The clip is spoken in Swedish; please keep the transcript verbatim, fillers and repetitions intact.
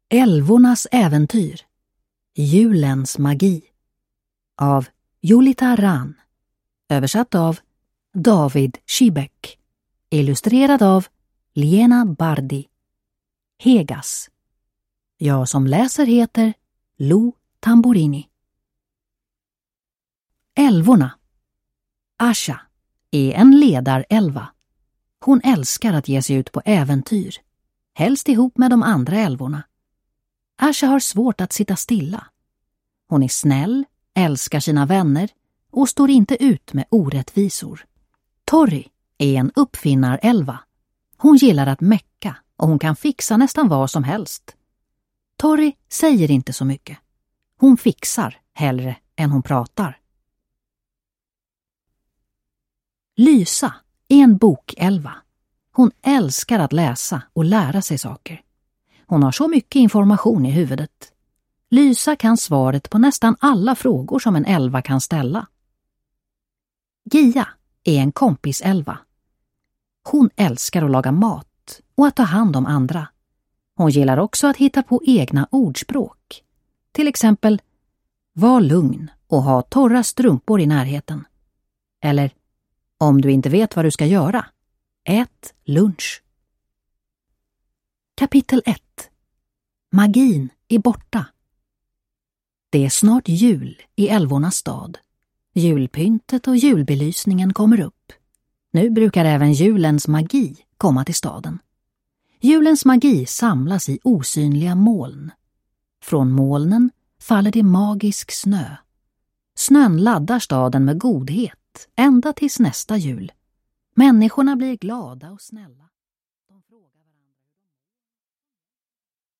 Älvornas äventyr. Julens magi. Av Julita Ran. Översatt av David Schibek. Illustrerad av Liena Bardi. Hegas. Jag som läser heter Lo Tamburini. Älvorna. Asha är en ledarälva. Hon älskar att ge sig ut på äventyr, helst ihop med de andra älvorna. Asha har svårt att sitta stilla. Hon är snäll, älskar sina vänner och står inte ut med orättvisor. Torri är en uppfinnarälva. Hon gillar att mecka och hon kan fixa nästan vad som helst. Torri säger inte så mycket. Hon fixar hellre än hon pratar. Lysa är en bokälva. Hon älskar att läsa och lära sig saker. Hon har så mycket information i huvudet. Lysa kan svaret på nästan alla frågor som en älva kan ställa. Gia är en kompisälva. Hon älskar att laga mat och att ta hand om andra. Hon gillar också att hitta på egna ordspråk. Till exempel, var lugn och ha torra strumpor i närheten. Eller, om du inte vet vad du ska göra, ät lunch. Kapitel ett. Magin är borta. Det är snart jul i älvornas stad. Julpyntet och julbelysningen kommer upp. Nu brukar även julens magi komma till staden. Julens magi samlas i osynliga moln. Från molnen faller det magisk snö. Snön laddar staden med godhet ända tills nästa jul. Människorna blir glada och snälla.